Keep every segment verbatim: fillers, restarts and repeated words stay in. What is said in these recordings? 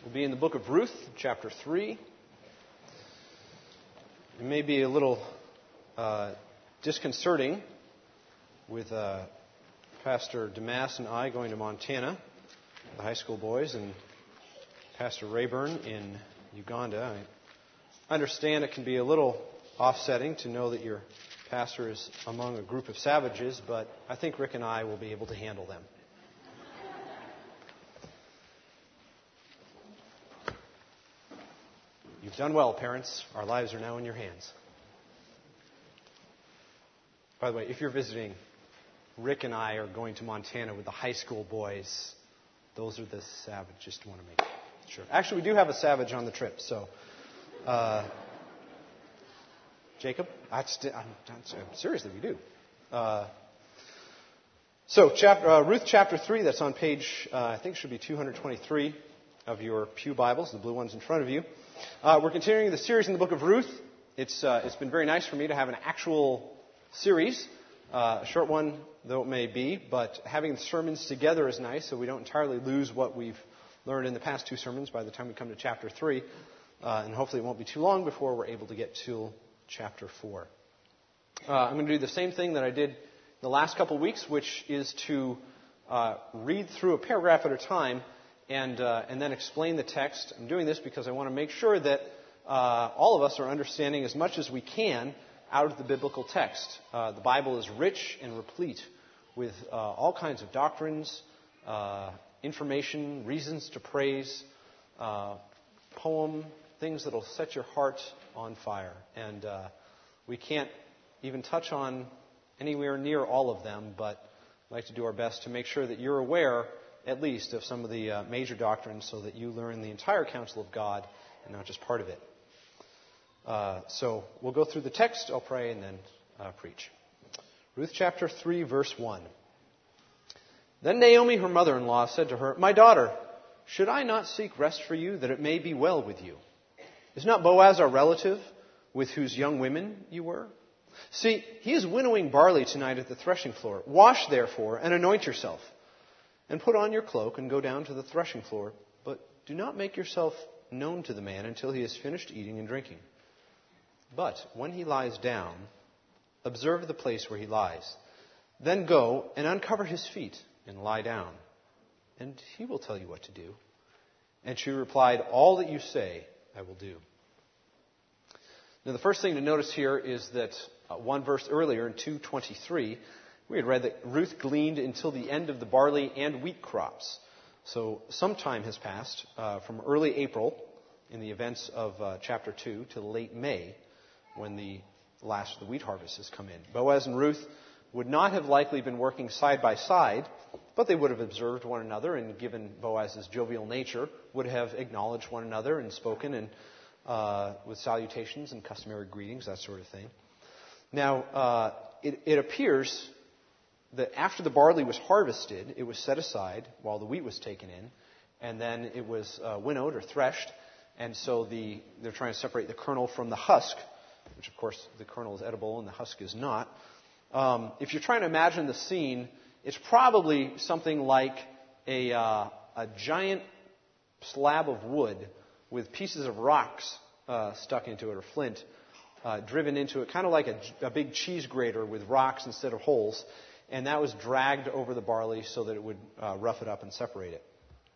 We'll be in the book of Ruth, chapter three. It may be a little uh, disconcerting with uh, Pastor Damas and I going to Montana, the high school boys, and Pastor Rayburn in Uganda. I understand it can be a little offsetting to know that your pastor is among a group of savages, but I think Rick and I will be able to handle them. You've done well, parents. Our lives are now in your hands. By the way, if you're visiting, Rick and I are going to Montana with the high school boys. Those are the savages. Just want to make sure. Actually, we do have a savage on the trip. So, uh, Jacob, I st- I'm, I'm, seriously, we do. Uh, so, chapter, uh, Ruth chapter three. That's on page uh, I think it should be two twenty-three of your pew Bibles, the blue ones in front of you. Uh, we're continuing the series in the book of Ruth. It's uh, it's been very nice for me to have an actual series, uh, a short one though it may be, but having the sermons together is nice, so we don't entirely lose what we've learned in the past two sermons by the time we come to chapter three, uh, and hopefully it won't be too long before we're able to get to chapter four. Uh, I'm going to do the same thing that I did the last couple of weeks, which is to uh, read through a paragraph at a time. And, uh, and then explain the text. I'm doing this because I want to make sure that uh, all of us are understanding as much as we can out of the biblical text. Uh, the Bible is rich and replete with uh, all kinds of doctrines, uh, information, reasons to praise, uh, poem, things that will set your heart on fire. And uh, we can't even touch on anywhere near all of them, but I'd like to do our best to make sure that you're aware at least of some of the uh, major doctrines so that you learn the entire counsel of God and not just part of it. Uh, so we'll go through the text, I'll pray, and then uh, preach. Ruth chapter three, verse one. Then Naomi, her mother-in-law, said to her, "My daughter, should I not seek rest for you, that it may be well with you? Is not Boaz our relative, with whose young women you were? See, he is winnowing barley tonight at the threshing floor. Wash, therefore, and anoint yourself. And put on your cloak and go down to the threshing floor, but do not make yourself known to the man until he has finished eating and drinking. But when he lies down, observe the place where he lies. Then go and uncover his feet and lie down, and he will tell you what to do." And she replied, "All that you say, I will do." Now the first thing to notice here is that uh, one verse earlier in two twenty-three, we had read that Ruth gleaned until the end of the barley and wheat crops. So some time has passed uh, from early April in the events of uh, chapter two to late May when the last of the wheat harvest has come in. Boaz and Ruth would not have likely been working side by side, but they would have observed one another and, given Boaz's jovial nature, would have acknowledged one another and spoken and uh, with salutations and customary greetings, that sort of thing. Now, uh, it, it appears that after the barley was harvested, it was set aside while the wheat was taken in, and then it was uh, winnowed or threshed, and so the, they're trying to separate the kernel from the husk, which of course the kernel is edible and the husk is not. Um, if you're trying to imagine the scene, it's probably something like a, uh, a giant slab of wood with pieces of rocks uh, stuck into it, or flint uh, driven into it, kind of like a, a big cheese grater with rocks instead of holes. And that was dragged over the barley so that it would uh, rough it up and separate it.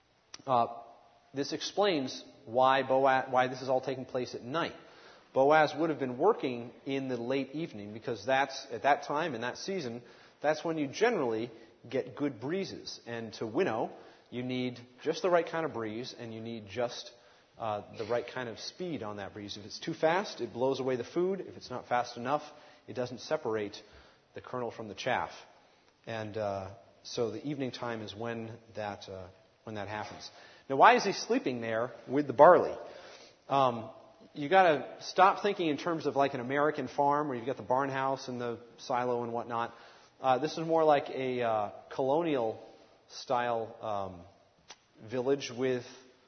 Uh, this explains why Boaz, why this is all taking place at night. Boaz would have been working in the late evening because that's at that time in that season, that's when you generally get good breezes. And to winnow, you need just the right kind of breeze, and you need just uh, the right kind of speed on that breeze. If it's too fast, it blows away the food. If it's not fast enough, it doesn't separate the kernel from the chaff. And uh, so the evening time is when that uh, when that happens. Now, why is he sleeping there with the barley? Um, you got to stop thinking in terms of like an American farm where you've got the barn house and the silo and whatnot. Uh, this is more like a uh, colonial style um, village with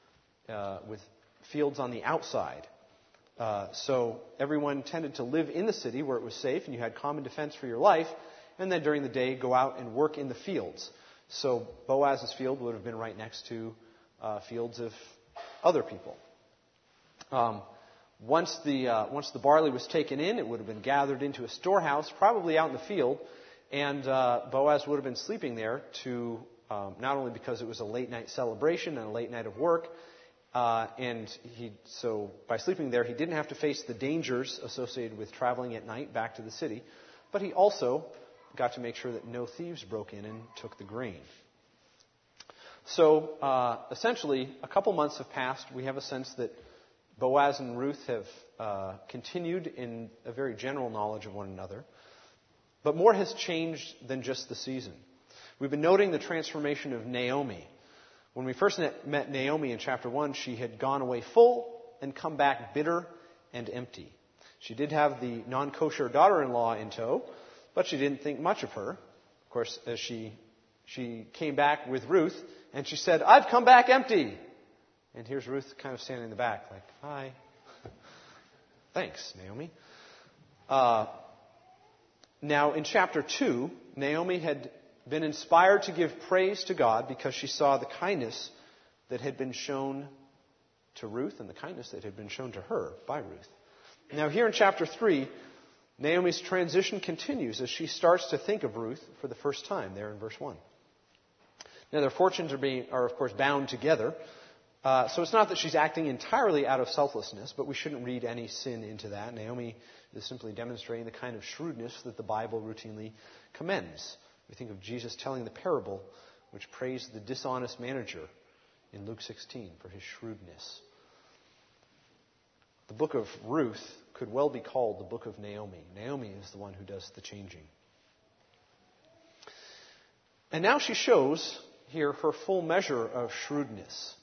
uh, with fields on the outside. Uh, so everyone tended to live in the city where it was safe and you had common defense for your life. And then during the day, go out and work in the fields. So Boaz's field would have been right next to uh, fields of other people. Um, once the uh, once the barley was taken in, it would have been gathered into a storehouse, probably out in the field, and uh, Boaz would have been sleeping there to um, not only because it was a late night celebration and a late night of work, uh, and he so by sleeping there he didn't have to face the dangers associated with traveling at night back to the city, but he also got to make sure that no thieves broke in and took the grain. So uh, essentially, a couple months have passed. We have a sense that Boaz and Ruth have uh, continued in a very general knowledge of one another. But more has changed than just the season. We've been noting the transformation of Naomi. When we first met Naomi in chapter one, she had gone away full and come back bitter and empty. She did have the non-kosher daughter-in-law in tow, but she didn't think much of her. Of course, as she she came back with Ruth, and she said, "I've come back empty." And here's Ruth kind of standing in the back, like, "Hi." Thanks, Naomi. Uh, now, in chapter two, Naomi had been inspired to give praise to God because she saw the kindness that had been shown to Ruth and the kindness that had been shown to her by Ruth. Now, here in chapter three, Naomi's transition continues as she starts to think of Ruth for the first time, there in verse one. Now, their fortunes are, being, are of course, bound together. Uh, so it's not that she's acting entirely out of selflessness, but we shouldn't read any sin into that. Naomi is simply demonstrating the kind of shrewdness that the Bible routinely commends. We think of Jesus telling the parable which praised the dishonest manager in Luke sixteen for his shrewdness. The book of Ruth could well be called the book of Naomi. Naomi is the one who does the changing. And now she shows here her full measure of shrewdness.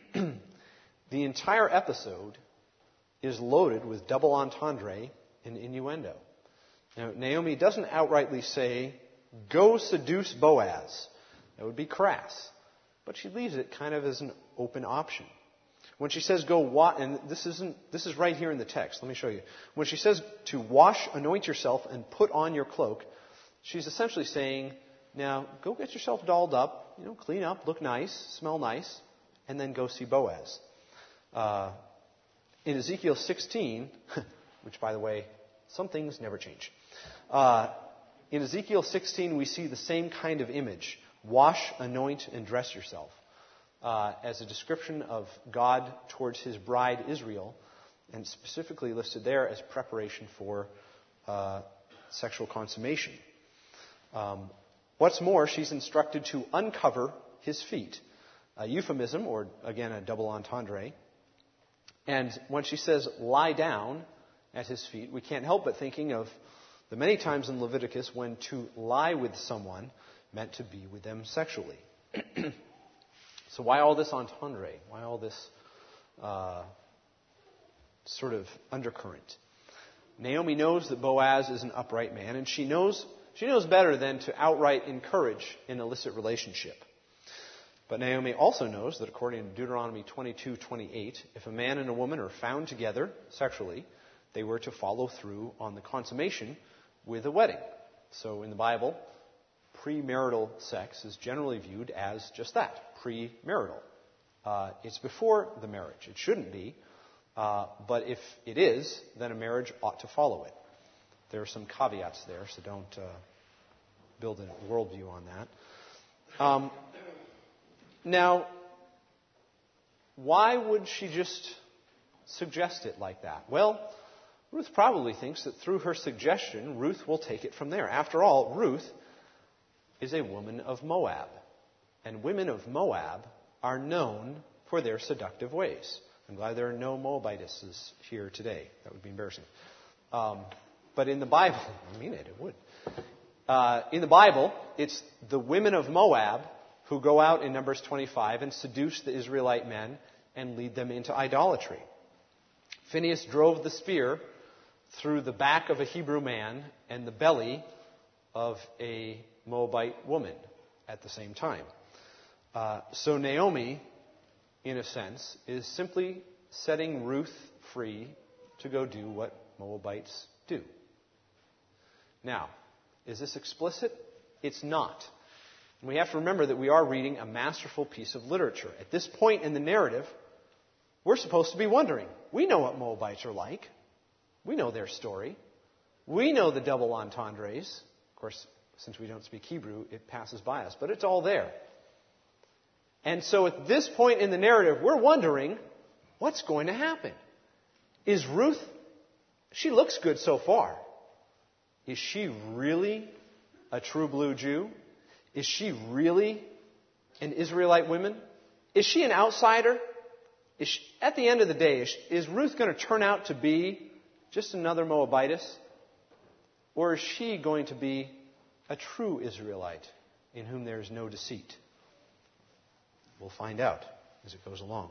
The entire episode is loaded with double entendre and innuendo. Now, Naomi doesn't outrightly say, "Go seduce Boaz." That would be crass. But she leaves it kind of as an open option. When she says, "Go wash," and this isn't this is right here in the text. Let me show you. When she says to wash, anoint yourself, and put on your cloak, she's essentially saying, "Now go get yourself dolled up, you know, clean up, look nice, smell nice, and then go see Boaz." Uh, in Ezekiel sixteen, which, by the way, some things never change. Uh, in Ezekiel sixteen, we see the same kind of image: wash, anoint, and dress yourself. Uh, as a description of God towards his bride Israel, and specifically listed there as preparation for uh, sexual consummation. Um, what's more, she's instructed to uncover his feet, a euphemism, or again a double entendre. And when she says lie down at his feet, we can't help but thinking of the many times in Leviticus when to lie with someone meant to be with them sexually. So why all this entendre? Why all this uh, sort of undercurrent? Naomi knows that Boaz is an upright man, and she knows she knows better than to outright encourage an illicit relationship. But Naomi also knows that according to Deuteronomy twenty-two twenty-eight, if a man and a woman are found together sexually, they were to follow through on the consummation with a wedding. So in the Bible, premarital sex is generally viewed as just that, premarital. Uh, it's before the marriage. It shouldn't be. Uh, but if it is, then a marriage ought to follow it. There are some caveats there, so don't uh, build a worldview on that. Um, now, why would she just suggest it like that? Well, Ruth probably thinks that through her suggestion, Ruth will take it from there. After all, Ruth is a woman of Moab. And women of Moab are known for their seductive ways. I'm glad there are no Moabitesses here today. That would be embarrassing. Um, but in the Bible, I mean it, it would. Uh, in the Bible, it's the women of Moab who go out in Numbers twenty-five and seduce the Israelite men and lead them into idolatry. Phinehas drove the spear through the back of a Hebrew man and the belly of a Moabite woman at the same time. Uh, so Naomi, in a sense, is simply setting Ruth free to go do what Moabites do. Now, is this explicit? It's not. We have to remember that we are reading a masterful piece of literature. At this point in the narrative, we're supposed to be wondering. We know what Moabites are like. We know their story. We know the double entendres. Of course, since we don't speak Hebrew, it passes by us, but it's all there. And so at this point in the narrative, we're wondering, what's going to happen? Is Ruth, she looks good so far. Is she really a true blue Jew? Is she really an Israelite woman? Is she an outsider? Is she, at the end of the day, is, is Ruth going to turn out to be just another Moabitess? Or is she going to be a true Israelite in whom there is no deceit? We'll find out as it goes along.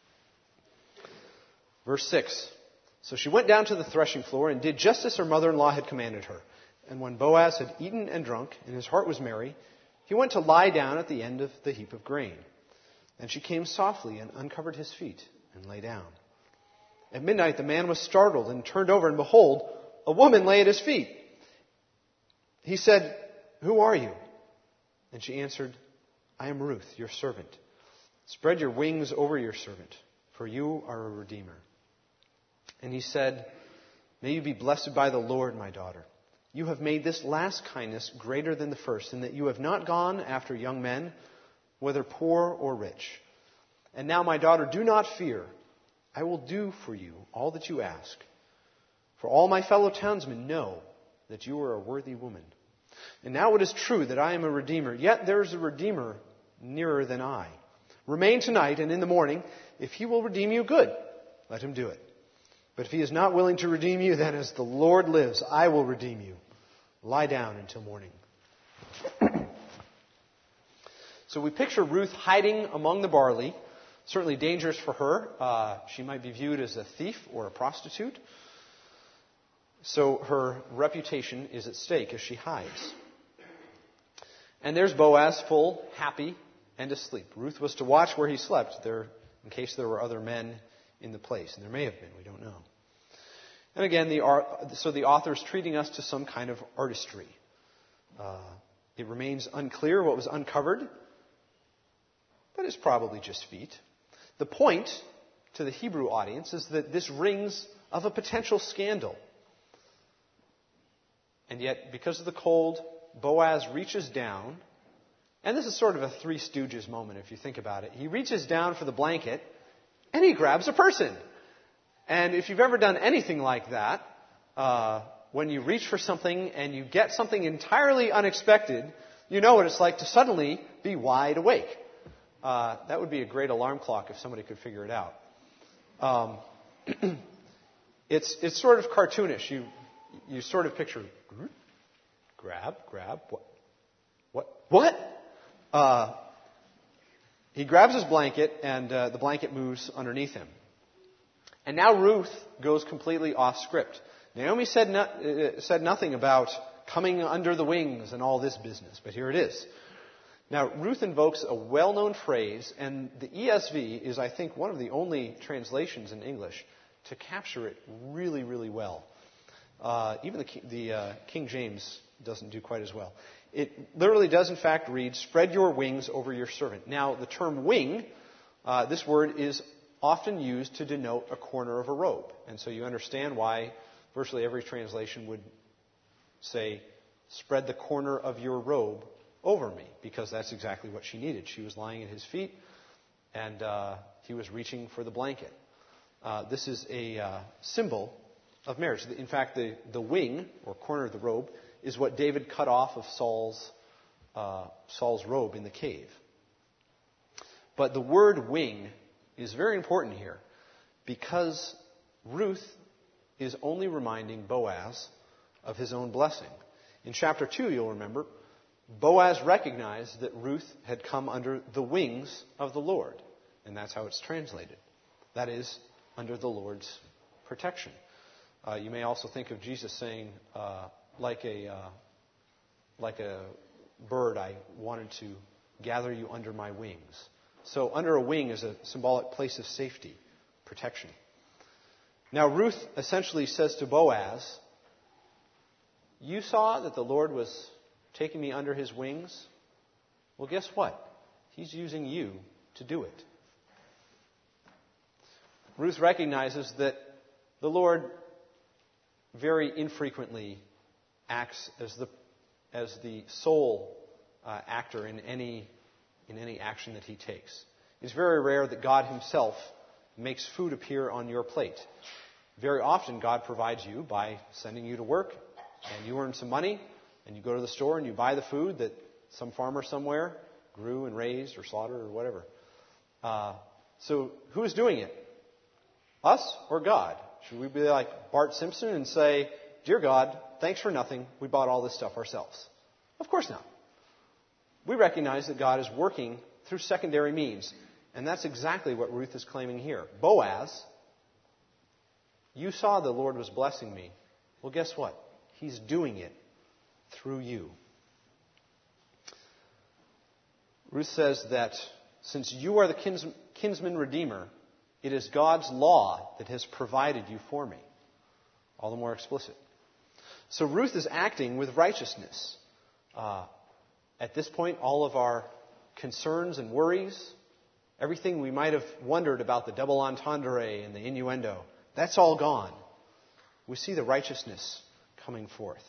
Verse six. So she went down to the threshing floor and did just as her mother-in-law had commanded her. And when Boaz had eaten and drunk, and his heart was merry, he went to lie down at the end of the heap of grain. And she came softly and uncovered his feet and lay down. At midnight the man was startled and turned over, and behold, a woman lay at his feet. He said, "Who are you?" And she answered, "I am Ruth, your servant. Spread your wings over your servant, for you are a redeemer." And he said, "May you be blessed by the Lord, my daughter. You have made this last kindness greater than the first, in that you have not gone after young men, whether poor or rich. And now, my daughter, do not fear. I will do for you all that you ask. For all my fellow townsmen know that you are a worthy woman. And now it is true that I am a redeemer, yet there is a redeemer nearer than I. Remain tonight, and in the morning, if he will redeem you, good, let him do it. But if he is not willing to redeem you, then as the Lord lives, I will redeem you. Lie down until morning." So we picture Ruth hiding among the barley. Certainly dangerous for her. Uh, she might be viewed as a thief or a prostitute. So her reputation is at stake as she hides. And there's Boaz, full, happy, and asleep. Ruth was to watch where he slept, there, in case there were other men in the place. And there may have been, we don't know. And again, the, so the author's treating us to some kind of artistry. Uh, it remains unclear what was uncovered, but it's probably just feet. The point to the Hebrew audience is that this rings of a potential scandal. And yet, because of the cold, Boaz reaches down, and this is sort of a Three Stooges moment if you think about it. He reaches down for the blanket, and he grabs a person. And if you've ever done anything like that, uh, when you reach for something and you get something entirely unexpected, you know what it's like to suddenly be wide awake. Uh, that would be a great alarm clock if somebody could figure it out. Um, it's it's sort of cartoonish. You you sort of picture grab, grab, what, what, what? Uh, he grabs his blanket, and uh, the blanket moves underneath him. And now Ruth goes completely off script. Naomi said no, uh, said nothing about coming under the wings and all this business, but here it is. Now, Ruth invokes a well-known phrase, and the E S V is, I think, one of the only translations in English to capture it really, really well. Uh, even the, the uh, King James doesn't do quite as well. It literally does, in fact, read, "Spread your wings over your servant." Now, the term wing, uh, this word is often used to denote a corner of a robe. And so you understand why virtually every translation would say, "Spread the corner of your robe over me," because that's exactly what she needed. She was lying at his feet, and uh, he was reaching for the blanket. Uh, this is a uh, symbol of marriage. In fact, the, the wing, or corner of the robe, is what David cut off of Saul's, uh, Saul's robe in the cave. But the word wing is very important here, because Ruth is only reminding Boaz of his own blessing. In chapter two, you'll remember, Boaz recognized that Ruth had come under the wings of the Lord. And that's how it's translated. That is, under the Lord's protection. Uh, you may also think of Jesus saying, uh, like a uh, like a bird, I wanted to gather you under my wings. So under a wing is a symbolic place of safety, protection. Now Ruth essentially says to Boaz, "You saw that the Lord was taking me under his wings? Well, guess what? He's using you to do it." Ruth recognizes that the Lord very infrequently acts as the as the sole uh, actor in any in any action that he takes. It's very rare that God himself makes food appear on your plate. Very often God provides you by sending you to work, and you earn some money, and you go to the store and you buy the food that some farmer somewhere grew and raised or slaughtered or whatever. Uh, so who's doing it? Us or God? Should we be like Bart Simpson and say, "Dear God, thanks for nothing. We bought all this stuff ourselves"? Of course not. We recognize that God is working through secondary means. And that's exactly what Ruth is claiming here. Boaz, you saw the Lord was blessing me. Well, guess what? He's doing it through you. Ruth says that since you are the kins- kinsman redeemer, it is God's law that has provided you for me. All the more explicit. So Ruth is acting with righteousness. Uh, at this point, all of our concerns and worries, everything we might have wondered about the double entendre and the innuendo, that's all gone. We see the righteousness coming forth.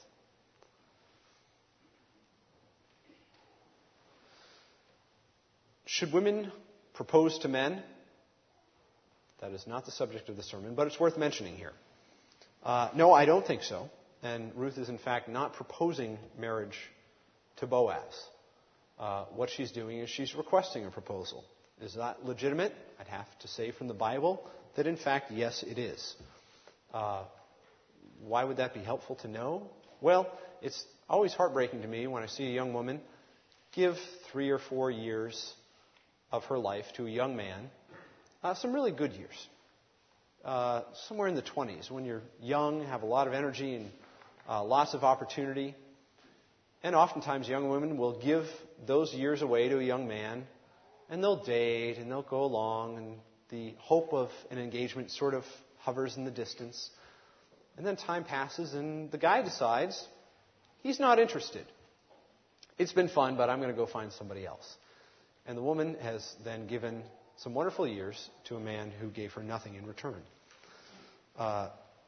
Should women propose to men? That is not the subject of the sermon, but it's worth mentioning here. Uh, no, I don't think so. And Ruth is in fact not proposing marriage to Boaz. Uh, what she's doing is she's requesting a proposal. Is that legitimate? I'd have to say from the Bible that in fact, yes, it is. Uh, why would that be helpful to know? Well, it's always heartbreaking to me when I see a young woman give three or four years of her life to a young man, uh, some really good years, uh, somewhere in the twenties, when you're young, have a lot of energy and uh, lots of opportunity. And oftentimes young women will give those years away to a young man, and they'll date and they'll go along, and the hope of an engagement sort of hovers in the distance. And then time passes and the guy decides he's not interested. It's been fun, but I'm going to go find somebody else. And the woman has then given some wonderful years to a man who gave her nothing in return. Uh,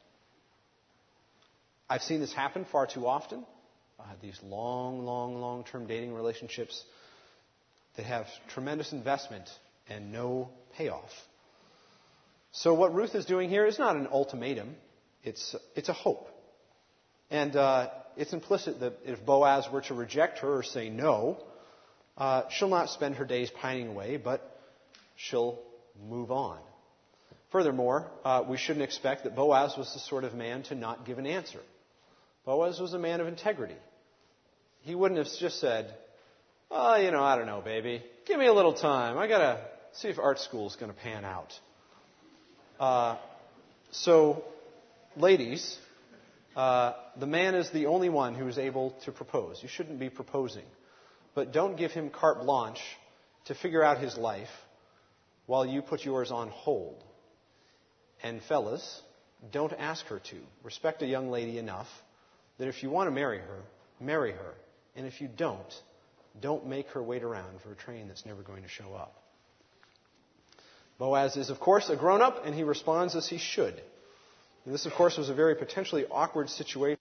I've seen this happen far too often. Uh, these long, long, long-term dating relationships that have tremendous investment and no payoff. So what Ruth is doing here is not an ultimatum. It's, it's a hope. And uh, it's implicit that if Boaz were to reject her or say no, uh, she'll not spend her days pining away, but she'll move on. Furthermore, uh, we shouldn't expect that Boaz was the sort of man to not give an answer. Boaz was a man of integrity. He wouldn't have just said, "Oh, you know, I don't know, baby. Give me a little time. I got to see if art school's going to pan out." Uh, so, ladies, uh, the man is the only one who is able to propose. You shouldn't be proposing. But don't give him carte blanche to figure out his life while you put yours on hold. And fellas, don't ask her to. Respect a young lady enough that if you want to marry her, marry her. And if you don't, don't make her wait around for a train that's never going to show up. Boaz is, of course, a grown-up, and he responds as he should. And this, of course, was a very potentially awkward situation.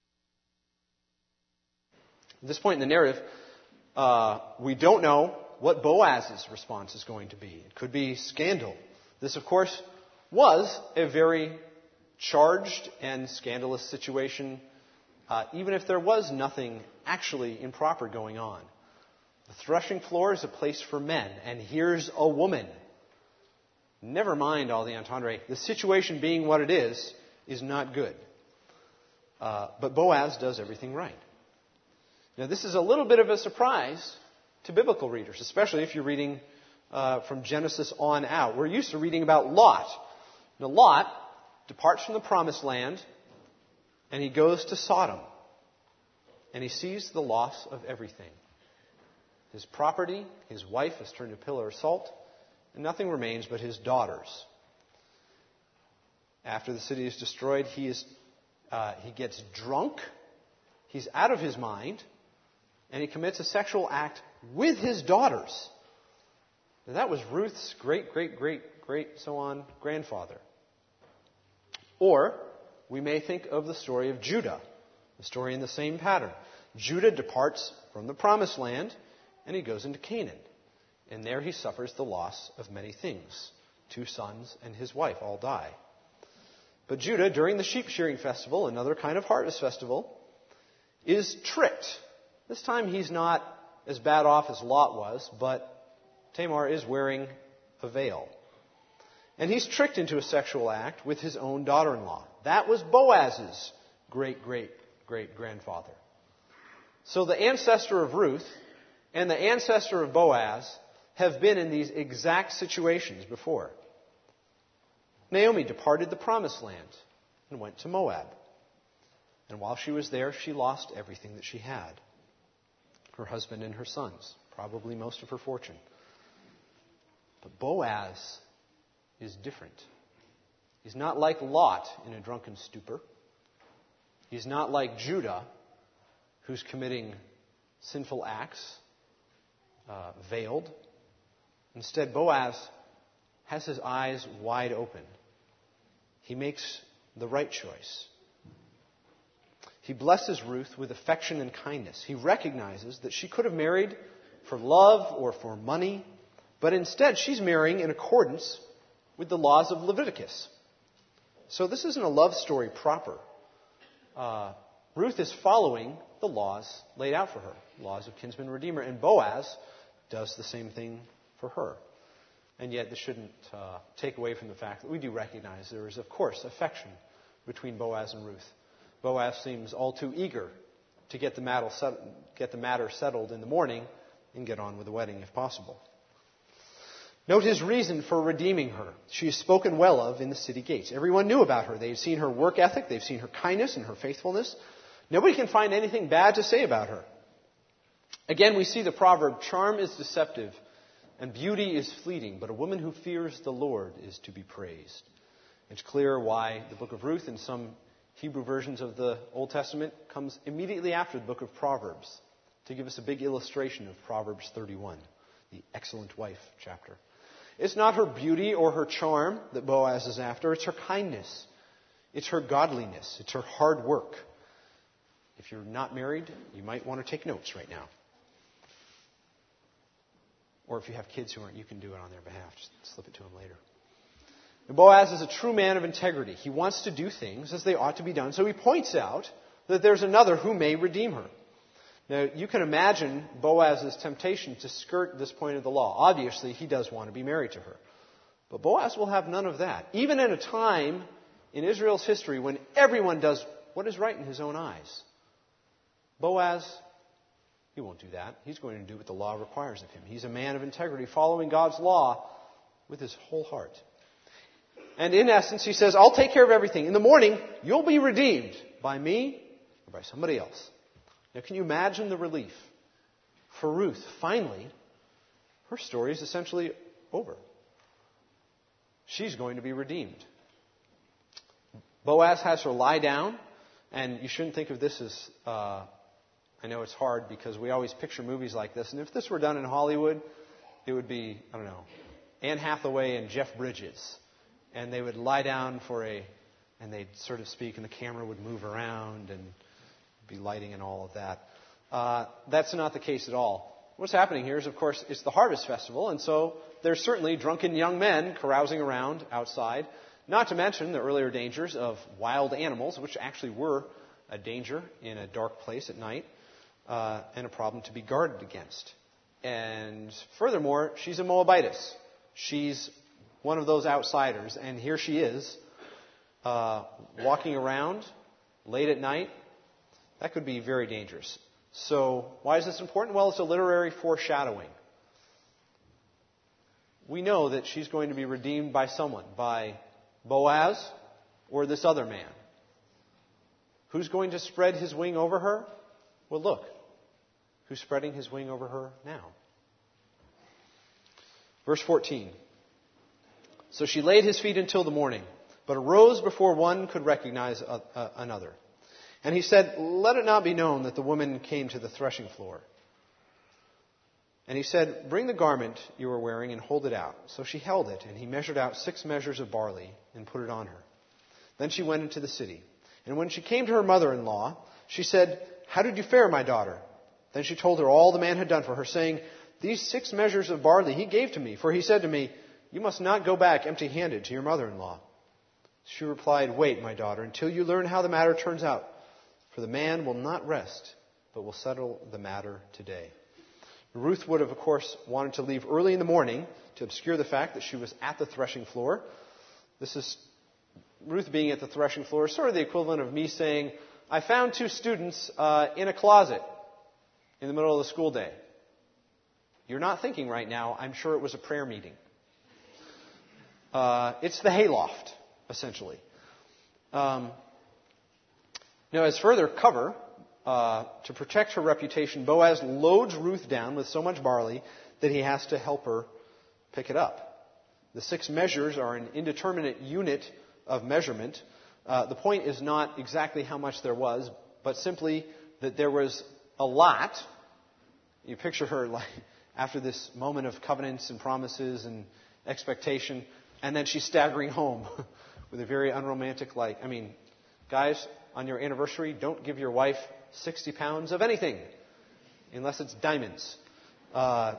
At this point in the narrative, uh, we don't know what Boaz's response is going to be. It could be scandal. This, of course, was a very charged and scandalous situation, uh, even if there was nothing actually improper going on. The threshing floor is a place for men, and here's a woman. Never mind all the entendre. The situation being what it is, is not good. Uh, but Boaz does everything right. Now, this is a little bit of a surprise to biblical readers, especially if you're reading uh, from Genesis on out. We're used to reading about Lot. Now, Lot departs from the promised land, and he goes to Sodom. And he sees the loss of everything. His property, his wife is turned to a pillar of salt, and nothing remains but his daughters. After the city is destroyed, he is uh, he gets drunk, he's out of his mind, and he commits a sexual act with his daughters. Now, that was Ruth's great, great, great great, so on, grandfather. Or we may think of the story of Judah, the story in the same pattern. Judah departs from the promised land and he goes into Canaan. And there he suffers the loss of many things. Two sons and his wife all die. But Judah, during the sheep shearing festival, another kind of harvest festival, is tricked. This time he's not as bad off as Lot was, but Tamar is wearing a veil. And he's tricked into a sexual act with his own daughter-in-law. That was Boaz's great-great-great-grandfather. So the ancestor of Ruth and the ancestor of Boaz have been in these exact situations before. Naomi departed the promised land and went to Moab. And while she was there, she lost everything that she had. Her husband and her sons, probably most of her fortune. But Boaz is different. He's not like Lot in a drunken stupor. He's not like Judah, who's committing sinful acts, uh, veiled. Instead, Boaz has his eyes wide open. He makes the right choice. He blesses Ruth with affection and kindness. He recognizes that she could have married for love or for money, but instead she's marrying in accordance with the laws of Leviticus. So this isn't a love story proper. Uh, Ruth is following the laws laid out for her, laws of kinsman redeemer, and Boaz does the same thing for her. And yet this shouldn't uh, take away from the fact that we do recognize there is, of course, affection between Boaz and Ruth. Boaz seems all too eager to get the matter set, get the matter settled in the morning and get on with the wedding if possible. Note his reason for redeeming her. She is spoken well of in the city gates. Everyone knew about her. They've seen her work ethic. They've seen her kindness and her faithfulness. Nobody can find anything bad to say about her. Again, we see the proverb, charm is deceptive and beauty is fleeting, but a woman who fears the Lord is to be praised. It's clear why the book of Ruth and some Hebrew versions of the Old Testament comes immediately after the book of Proverbs to give us a big illustration of Proverbs thirty-one, the excellent wife chapter. It's not her beauty or her charm that Boaz is after. It's her kindness. It's her godliness. It's her hard work. If you're not married, you might want to take notes right now. Or if you have kids who aren't, you can do it on their behalf. Just slip it to them later. And Boaz is a true man of integrity. He wants to do things as they ought to be done. So he points out that there's another who may redeem her. Now, you can imagine Boaz's temptation to skirt this point of the law. Obviously, he does want to be married to her. But Boaz will have none of that. Even in a time in Israel's history when everyone does what is right in his own eyes. Boaz, he won't do that. He's going to do what the law requires of him. He's a man of integrity, following God's law with his whole heart. And in essence, he says, I'll take care of everything. In the morning, you'll be redeemed by me or by somebody else. Now, can you imagine the relief for Ruth? Finally, her story is essentially over. She's going to be redeemed. Boaz has her lie down, and you shouldn't think of this as, uh, I know it's hard because we always picture movies like this, and if this were done in Hollywood, it would be, I don't know, Anne Hathaway and Jeff Bridges. And they would lie down for a, and they'd sort of speak, and the camera would move around and be lighting and all of that. Uh, that's not the case at all. What's happening here is, of course, it's the harvest festival, and so there's certainly drunken young men carousing around outside, not to mention the earlier dangers of wild animals, which actually were a danger in a dark place at night, uh, and a problem to be guarded against. And furthermore, she's a Moabitess. She's one of those outsiders, and here she is, uh, walking around late at night. That could be very dangerous. So why is this important? Well, it's a literary foreshadowing. We know that she's going to be redeemed by someone, by Boaz or this other man. Who's going to spread his wing over her? Well, look, who's spreading his wing over her now? Verse fourteen. So she laid his feet until the morning, but arose before one could recognize a, a, another. And he said, let it not be known that the woman came to the threshing floor. And he said, "Bring the garment you are wearing and hold it out." So she held it, and he measured out six measures of barley and put it on her. Then she went into the city. And when she came to her mother-in-law, she said, "How did you fare, my daughter?" Then she told her all the man had done for her, saying, "These six measures of barley he gave to me, for he said to me, 'You must not go back empty-handed to your mother-in-law.'" She replied, "Wait, my daughter, until you learn how the matter turns out. For the man will not rest, but will settle the matter today." Ruth would have, of course, wanted to leave early in the morning to obscure the fact that she was at the threshing floor. This is Ruth being at the threshing floor is sort of the equivalent of me saying, "I found two students uh, in a closet in the middle of the school day." You're not thinking right now, I'm sure it was a prayer meeting. Uh, it's the hayloft, essentially. Um, now, as further cover, uh, to protect her reputation, Boaz loads Ruth down with so much barley that he has to help her pick it up. The six measures are an indeterminate unit of measurement. Uh, the point is not exactly how much there was, but simply that there was a lot. You picture her like after this moment of covenants and promises and expectation, and then she's staggering home with a very unromantic, like, I mean, guys, on your anniversary, don't give your wife sixty pounds of anything, unless it's diamonds. Uh,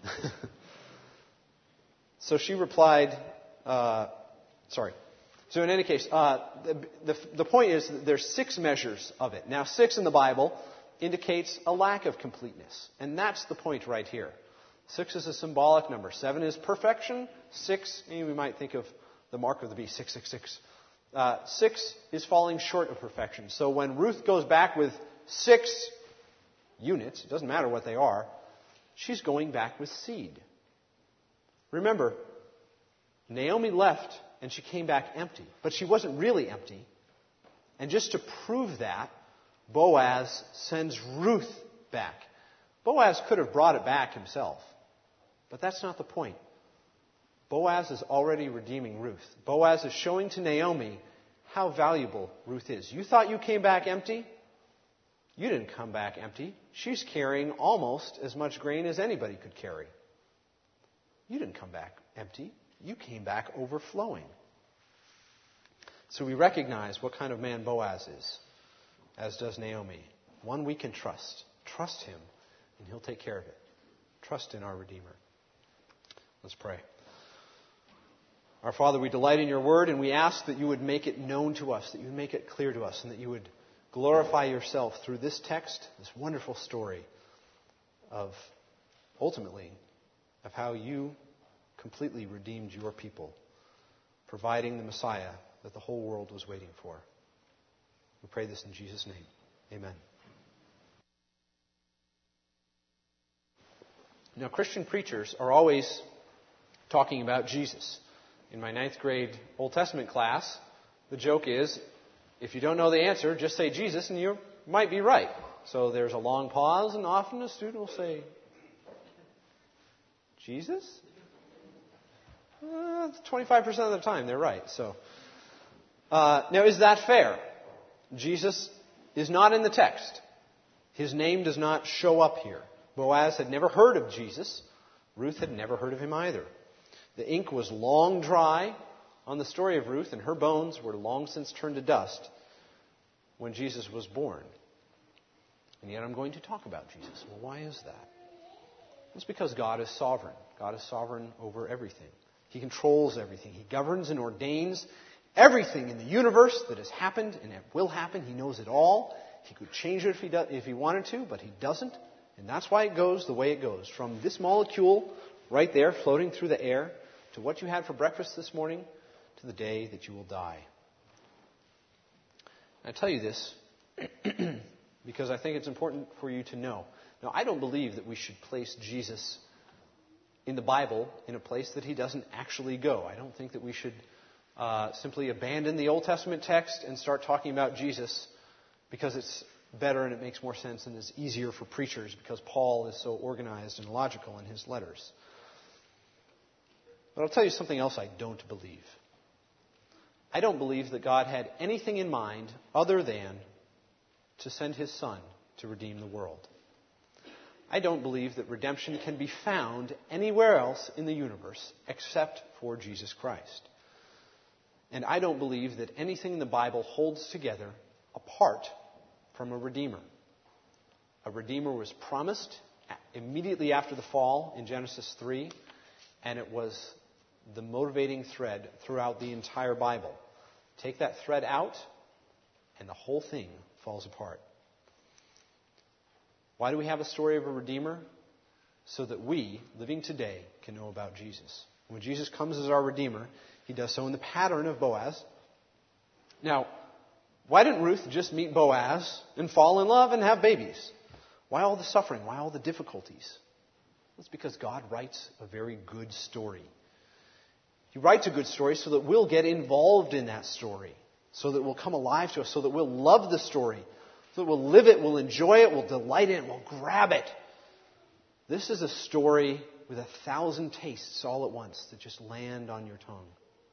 so she replied, uh, sorry. So in any case, uh, the, the, the point is that there's six measures of it. Now, six in the Bible indicates a lack of completeness. And that's the point right here. Six is a symbolic number. Seven is perfection. Six, we might think of the mark of the beast, six six six. Uh, six is falling short of perfection. So when Ruth goes back with six units, it doesn't matter what they are, she's going back with seed. Remember, Naomi left and she came back empty. But she wasn't really empty. And just to prove that, Boaz sends Ruth back. Boaz could have brought it back himself. But that's not the point. Boaz is already redeeming Ruth. Boaz is showing to Naomi how valuable Ruth is. You thought you came back empty? You didn't come back empty. She's carrying almost as much grain as anybody could carry. You didn't come back empty. You came back overflowing. So we recognize what kind of man Boaz is, as does Naomi. One we can trust. Trust him, and he'll take care of it. Trust in our Redeemer. Let's pray. Our Father, we delight in your word, and we ask that you would make it known to us, that you would make it clear to us, and that you would glorify yourself through this text, this wonderful story of, ultimately, of how you completely redeemed your people, providing the Messiah that the whole world was waiting for. We pray this in Jesus' name. Amen. Now, Christian preachers are always talking about Jesus. In my ninth grade Old Testament class, the joke is, if you don't know the answer, just say Jesus and you might be right. So there's a long pause, and often a student will say, Jesus? Uh, twenty-five percent of the time they're right. So uh, now, is that fair? Jesus is not in the text. His name does not show up here. Boaz had never heard of Jesus. Ruth had never heard of him either. The ink was long dry on the story of Ruth, and her bones were long since turned to dust when Jesus was born. And yet I'm going to talk about Jesus. Well, why is that? It's because God is sovereign. God is sovereign over everything. He controls everything. He governs and ordains everything in the universe that has happened and it will happen. He knows it all. He could change it if he, do, if he wanted to, but he doesn't. And that's why it goes the way it goes. From this molecule right there floating through the air to what you had for breakfast this morning to the day that you will die. I tell you this because I think it's important for you to know. Now, I don't believe that we should place Jesus in the Bible in a place that he doesn't actually go. I don't think that we should uh, simply abandon the Old Testament text and start talking about Jesus because it's better and it makes more sense and is easier for preachers because Paul is so organized and logical in his letters. But I'll tell you something else I don't believe. I don't believe that God had anything in mind other than to send his Son to redeem the world. I don't believe that redemption can be found anywhere else in the universe except for Jesus Christ. And I don't believe that anything in the Bible holds together apart from a Redeemer. A Redeemer was promised immediately after the fall in Genesis three, and it was the motivating thread throughout the entire Bible. Take that thread out, and the whole thing falls apart. Why do we have a story of a Redeemer? So that we, living today, can know about Jesus. When Jesus comes as our Redeemer, He does so in the pattern of Boaz. Now, why didn't Ruth just meet Boaz and fall in love and have babies? Why all the suffering? Why all the difficulties? It's because God writes a very good story. He writes a good story so that we'll get involved in that story, so that it will come alive to us, so that we'll love the story, so that we'll live it, we'll enjoy it, we'll delight in it, we'll grab it. This is a story with a thousand tastes all at once that just land on your tongue.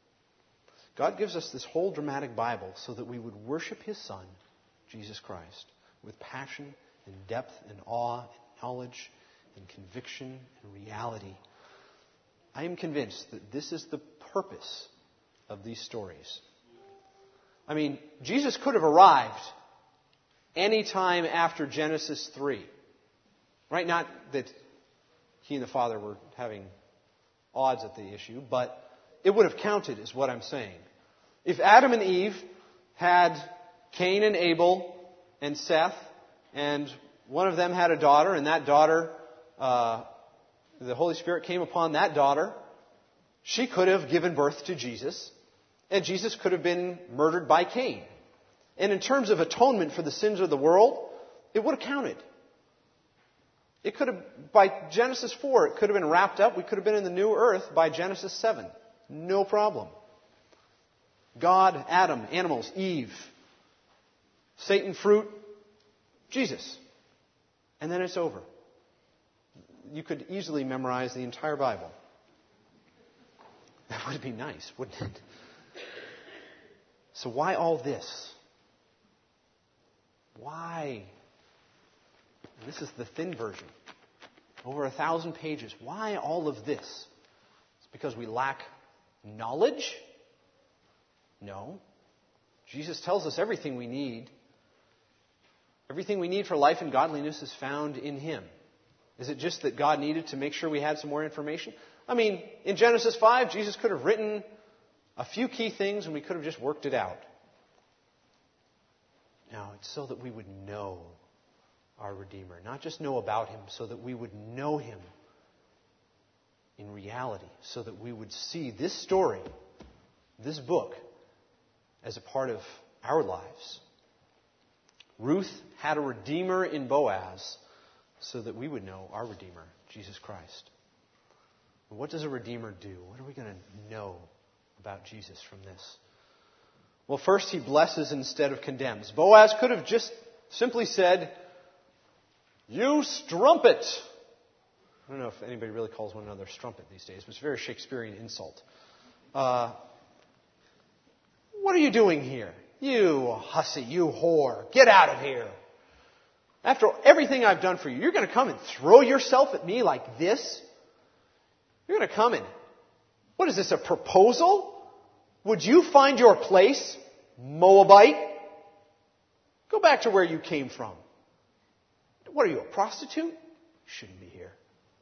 God gives us this whole dramatic Bible so that we would worship His Son, Jesus Christ, with passion and depth and awe and knowledge and conviction and reality. I am convinced that this is the purpose of these stories. I mean, Jesus could have arrived any time after Genesis three. Right? Not that He and the Father were having odds at the issue, but it would have counted, is what I'm saying. If Adam and Eve had Cain and Abel and Seth, and one of them had a daughter, and that daughter, uh, the Holy Spirit came upon that daughter, she could have given birth to Jesus, and Jesus could have been murdered by Cain. And in terms of atonement for the sins of the world, it would have counted. It could have, by Genesis four, it could have been wrapped up. We could have been in the new earth by Genesis seven. No problem. God, Adam, animals, Eve, Satan, fruit, Jesus. And then it's over. You could easily memorize the entire Bible. That would be nice, wouldn't it? So why all this? Why? And this is the thin version. Over a thousand pages. Why all of this? It's because we lack knowledge? No. Jesus tells us everything we need. Everything we need for life and godliness is found in Him. Is it just that God needed to make sure we had some more information? I mean, in Genesis five, Jesus could have written a few key things and we could have just worked it out. No, it's so that we would know our Redeemer. Not just know about Him, so that we would know Him in reality. So that we would see this story, this book, as a part of our lives. Ruth had a Redeemer in Boaz so that we would know our Redeemer, Jesus Christ. What does a Redeemer do? What are we going to know about Jesus from this? Well, first, He blesses instead of condemns. Boaz could have just simply said, "You strumpet." I don't know if anybody really calls one another strumpet these days, but it's a very Shakespearean insult. Uh, what are you doing here? You hussy, you whore, get out of here. After everything I've done for you, you're going to come and throw yourself at me like this? You're going to come and, what is this, a proposal? Would you find your place, Moabite? Go back to where you came from. What are you, a prostitute? You shouldn't be here.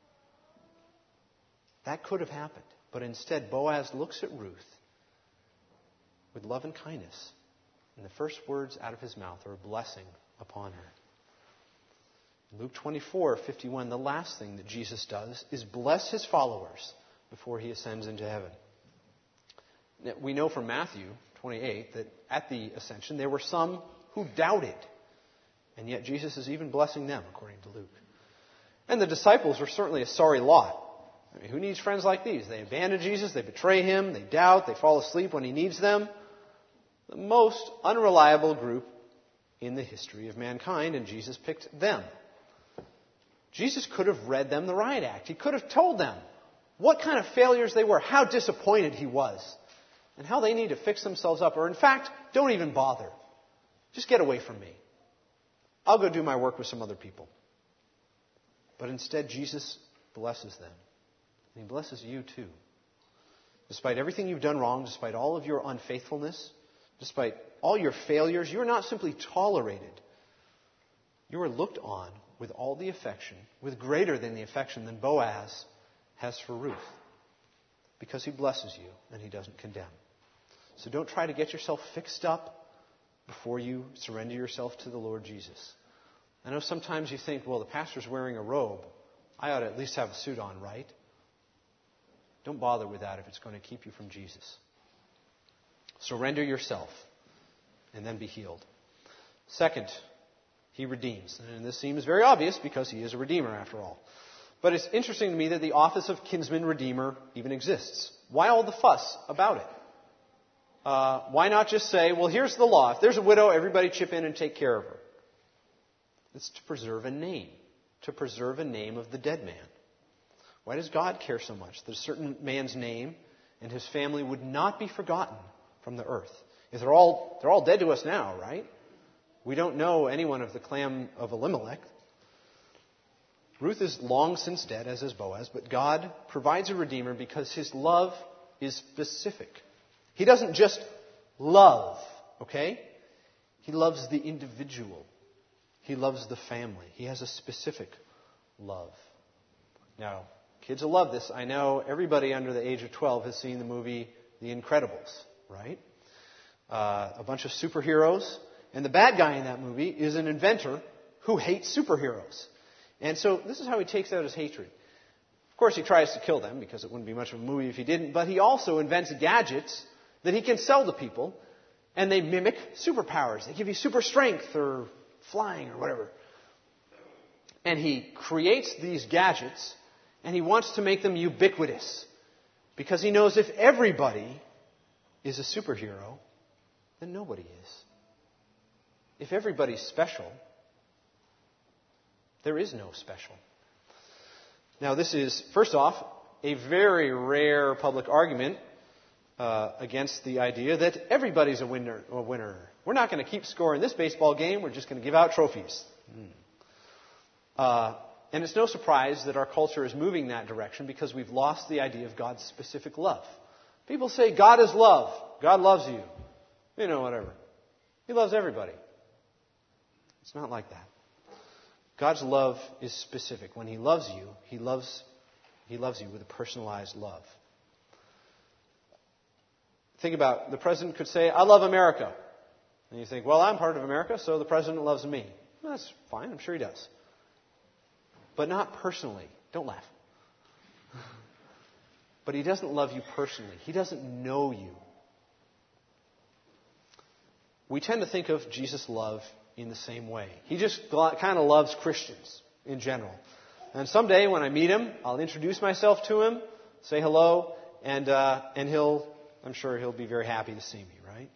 That could have happened. But instead, Boaz looks at Ruth with love and kindness. And the first words out of his mouth are a blessing upon her. In Luke twenty-four fifty-one, the last thing that Jesus does is bless His followers before He ascends into heaven. Now, we know from Matthew twenty-eight that at the ascension there were some who doubted. And yet Jesus is even blessing them, according to Luke. And the disciples were certainly a sorry lot. I mean, who needs friends like these? They abandon Jesus, they betray Him, they doubt, they fall asleep when He needs them. The most unreliable group in the history of mankind, and Jesus picked them. Jesus could have read them the riot act. He could have told them what kind of failures they were, how disappointed He was, and how they need to fix themselves up. Or in fact, don't even bother. Just get away from me. I'll go do my work with some other people. But instead, Jesus blesses them. And He blesses you too. Despite everything you've done wrong, despite all of your unfaithfulness, despite all your failures, you are not simply tolerated. You are looked on with all the affection, with greater than the affection than Boaz has for Ruth. Because he blesses you and he doesn't condemn. So don't try to get yourself fixed up before you surrender yourself to the Lord Jesus. I know sometimes you think, well, the pastor's wearing a robe. I ought to at least have a suit on, right? Don't bother with that if it's going to keep you from Jesus. Surrender yourself and then be healed. Second, He redeems. And this seems very obvious because He is a redeemer after all. But it's interesting to me that the office of kinsman redeemer even exists. Why all the fuss about it? Uh, why not just say, well, here's the law. If there's a widow, everybody chip in and take care of her. It's to preserve a name. To preserve a name of the dead man. Why does God care so much that a certain man's name and his family would not be forgotten from the earth? If they're all, they're all dead to us now, right? We don't know anyone of the clan of Elimelech. Ruth is long since dead, as is Boaz, but God provides a redeemer because His love is specific. He doesn't just love, okay? He loves the individual. He loves the family. He has a specific love. Now, kids will love this. I know everybody under the age of twelve has seen the movie The Incredibles, right? Uh, a bunch of superheroes. And the bad guy in that movie is an inventor who hates superheroes. And so this is how he takes out his hatred. Of course, he tries to kill them because it wouldn't be much of a movie if he didn't. But he also invents gadgets that he can sell to people. And they mimic superpowers. They give you super strength or flying or whatever. And he creates these gadgets and he wants to make them ubiquitous. Because he knows if everybody is a superhero, then nobody is. If everybody's special, there is no special. Now this is, first off, a very rare public argument uh, against the idea that everybody's a winner, a winner. We're not going to keep score in this baseball game. We're just going to give out trophies. Hmm. Uh, and it's no surprise that our culture is moving that direction because we've lost the idea of God's specific love. People say God is love. God loves you. You know, whatever. He loves everybody. It's not like that. God's love is specific. When He loves you, He loves, He loves you with a personalized love. Think about, the president could say, I love America. And you think, well, I'm part of America, so the president loves me. Well, that's fine. I'm sure he does. But not personally. Don't laugh. But He doesn't love you personally. He doesn't know you. We tend to think of Jesus' love in the same way. He just kind of loves Christians in general. And someday when I meet Him, I'll introduce myself to Him, say hello, and uh, and He'll, I'm sure He'll be very happy to see me, right?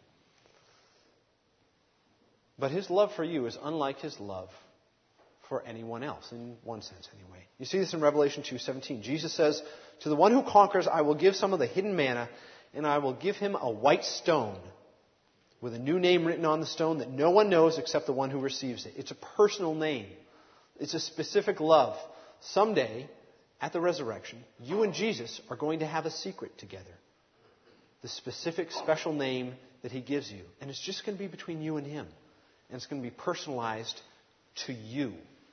But His love for you is unlike His love for anyone else, in one sense anyway. You see this in Revelation two seventeen. Jesus says, to the one who conquers, I will give some of the hidden manna, and I will give him a white stone with a new name written on the stone that no one knows except the one who receives it. It's a personal name. It's a specific love. Someday, at the resurrection, you and Jesus are going to have a secret together. The specific, special name that He gives you. And it's just going to be between you and Him. And it's going to be personalized to you.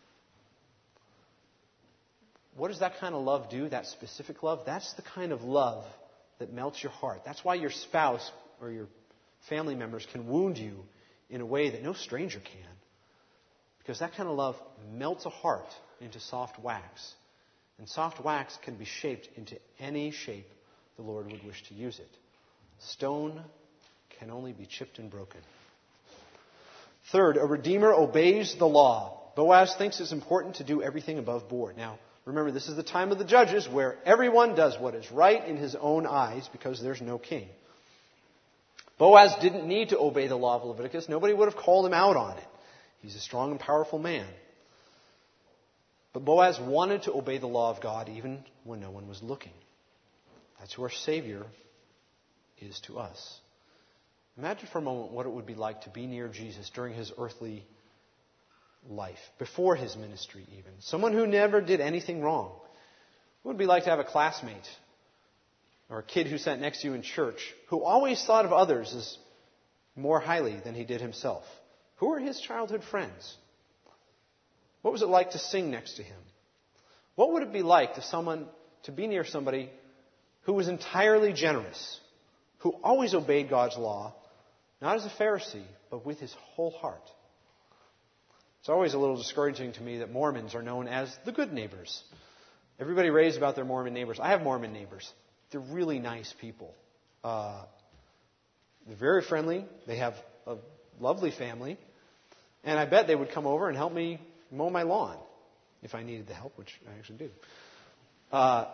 What does that kind of love do? That specific love? That's the kind of love that melts your heart. That's why your spouse or your family members can wound you in a way that no stranger can. Because that kind of love melts a heart into soft wax. And soft wax can be shaped into any shape the Lord would wish to use it. Stone can only be chipped and broken. Third, a redeemer obeys the law. Boaz thinks it's important to do everything above board. Now, remember, this is the time of the judges where everyone does what is right in his own eyes because there's no king. Boaz didn't need to obey the law of Leviticus. Nobody would have called him out on it. He's a strong and powerful man. But Boaz wanted to obey the law of God even when no one was looking. That's who our Savior is to us. Imagine for a moment what it would be like to be near Jesus during His earthly life, before his ministry even. Someone who never did anything wrong. What would it be like to have a classmate or a kid who sat next to you in church who always thought of others as more highly than he did himself? Who were his childhood friends? What was it like to sing next to him? What would it be like to someone to be near somebody who was entirely generous, who always obeyed God's law, not as a Pharisee, but with his whole heart? It's always a little discouraging to me that Mormons are known as the good neighbors. Everybody raves about their Mormon neighbors. I have Mormon neighbors. They're really nice people. Uh, they're very friendly. They have a lovely family. And I bet they would come over and help me mow my lawn if I needed the help, which I actually do. Uh,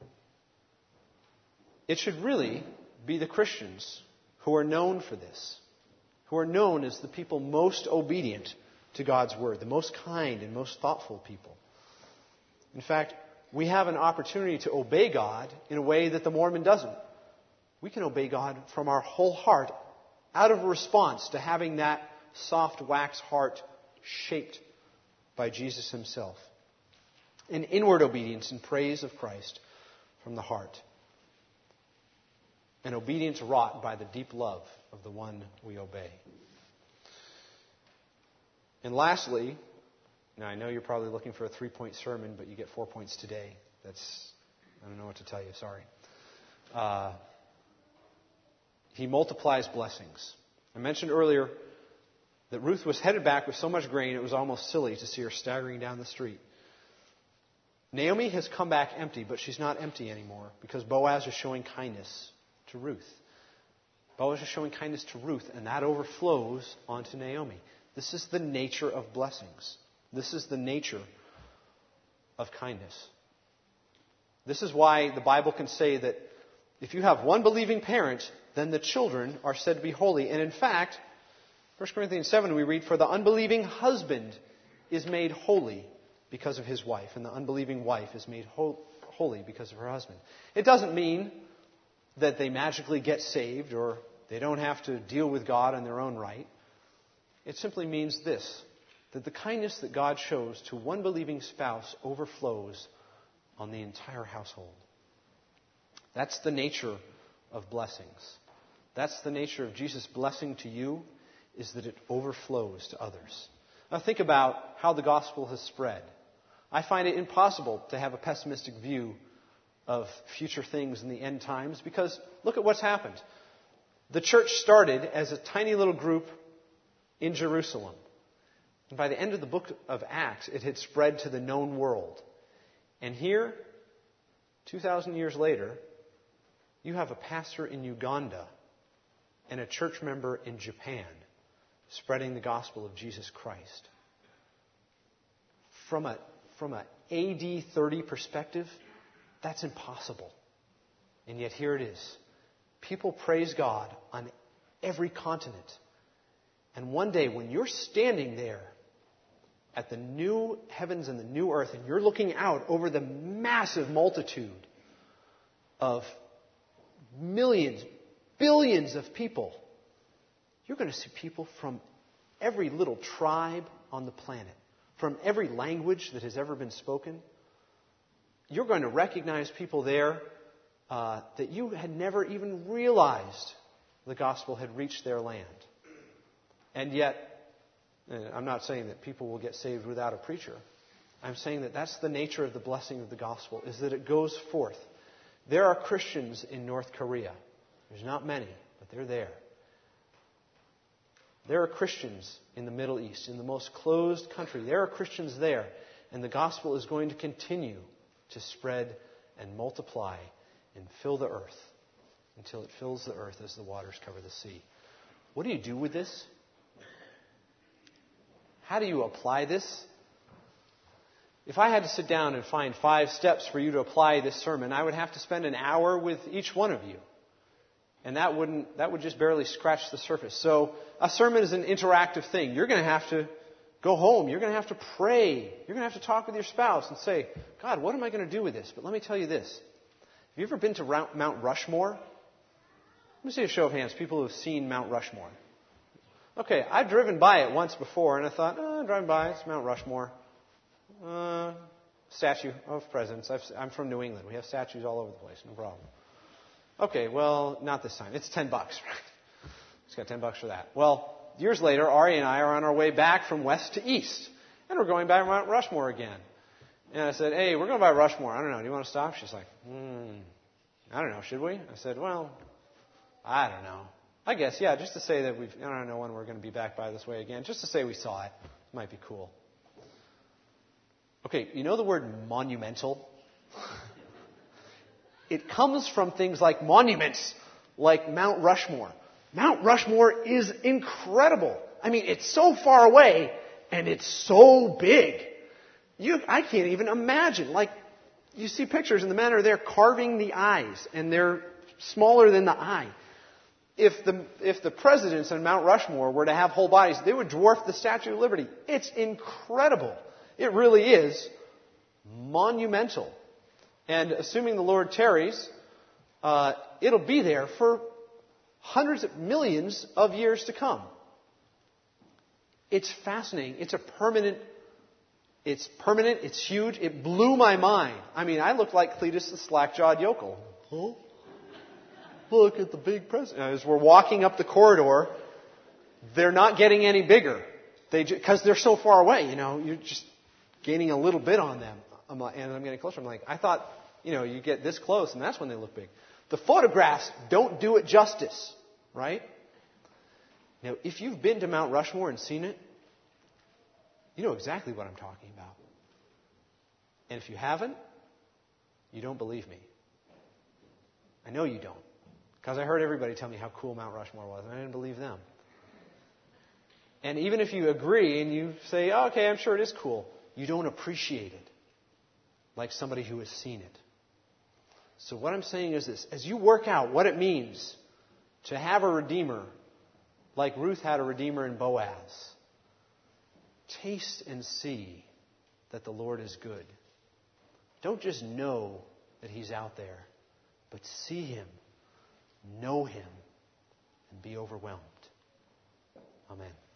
it should really be the Christians who are known for this, who are known as the people most obedient to God's word, the most kind and most thoughtful people. In fact, we have an opportunity to obey God in a way that the Mormon doesn't. We can obey God from our whole heart out of a response to having that soft wax heart shaped by Jesus himself. An inward obedience in praise of Christ from the heart. An obedience wrought by the deep love of the one we obey. And lastly, now I know you're probably looking for a three-point sermon, but you get four points today. That's, I don't know what to tell you, sorry. Uh, he multiplies blessings. I mentioned earlier that Ruth was headed back with so much grain it was almost silly to see her staggering down the street. Naomi has come back empty, but she's not empty anymore because Boaz is showing kindness to Ruth. Boaz is showing kindness to Ruth, and that overflows onto Naomi. This is the nature of blessings. This is the nature of kindness. This is why the Bible can say that if you have one believing parent, then the children are said to be holy. And in fact, First Corinthians seven, we read, for the unbelieving husband is made holy because of his wife, and the unbelieving wife is made ho- holy because of her husband. It doesn't mean that they magically get saved or they don't have to deal with God in their own right. It simply means this, that the kindness that God shows to one believing spouse overflows on the entire household. That's the nature of blessings. That's the nature of Jesus' blessing to you, is that it overflows to others. Now think about how the gospel has spread. I find it impossible to have a pessimistic view of future things in the end times because look at what's happened. The church started as a tiny little group in Jerusalem. And by the end of the book of Acts, it had spread to the known world. And here, two thousand years later, you have a pastor in Uganda and a church member in Japan spreading the gospel of Jesus Christ. From a, from a A D thirty perspective, that's impossible. And yet here it is. People praise God on every continent. And one day when you're standing there at the new heavens and the new earth and you're looking out over the massive multitude of millions, billions of people, you're going to see people from every little tribe on the planet, from every language that has ever been spoken. You're going to recognize people there uh, that you had never even realized the gospel had reached their land. And yet, I'm not saying that people will get saved without a preacher. I'm saying that that's the nature of the blessing of the gospel, is that it goes forth. There are Christians in North Korea. There's not many, but they're there. There are Christians in the Middle East, in the most closed country. There are Christians there. And the gospel is going to continue to spread and multiply and fill the earth until it fills the earth as the waters cover the sea. What do you do with this? How do you apply this? If I had to sit down and find five steps for you to apply this sermon, I would have to spend an hour with each one of you. And that wouldn't, that would just barely scratch the surface. So a sermon is an interactive thing. You're going to have to go home. You're going to have to pray. You're going to have to talk with your spouse and say, God, what am I going to do with this? But let me tell you this. Have you ever been to Mount Rushmore? Let me see a show of hands, people who have seen Mount Rushmore. Okay, I've driven by it once before, and I thought, oh, driving by, it's Mount Rushmore. Uh, statue of presidents. I've, I'm from New England. We have statues all over the place, no problem. Okay, well, not this time. It's ten bucks, right? It's got ten bucks for that. Well, years later, Ari and I are on our way back from west to east, and we're going by Mount Rushmore again. And I said, hey, we're going by Rushmore. I don't know. Do you want to stop? She's like, hmm, I don't know. Should we? I said, well, I don't know. I guess, yeah, just to say that we've, I don't know when we're going to be back by this way again. Just to say we saw it. It might be cool. Okay, you know the word monumental? It comes from things like monuments, like Mount Rushmore. Mount Rushmore is incredible. I mean, it's so far away, and it's so big. You, I can't even imagine. Like, you see pictures, and the men are there carving the eyes, and they're smaller than the eye. If the, if the presidents on Mount Rushmore were to have whole bodies, they would dwarf the Statue of Liberty. It's incredible. It really is monumental. And assuming the Lord tarries, uh, it'll be there for hundreds of millions of years to come. It's fascinating. It's a permanent, it's permanent, it's huge. It blew my mind. I mean, I looked like Cletus the slack-jawed yokel. Huh? Look at the big president. As we're walking up the corridor, they're not getting any bigger. They because they're so far away, you know, you're just gaining a little bit on them. I'm like, and I'm getting closer. I'm like, I thought, you know, you get this close, and that's when they look big. The photographs don't do it justice, right? Now, if you've been to Mount Rushmore and seen it, you know exactly what I'm talking about. And if you haven't, you don't believe me. I know you don't. Because I heard everybody tell me how cool Mount Rushmore was, and I didn't believe them. And even if you agree and you say, oh, okay, I'm sure it is cool, you don't appreciate it like somebody who has seen it. So what I'm saying is this. As you work out what it means to have a Redeemer like Ruth had a Redeemer in Boaz, taste and see that the Lord is good. Don't just know that He's out there, but see Him, know Him, and be overwhelmed. Amen.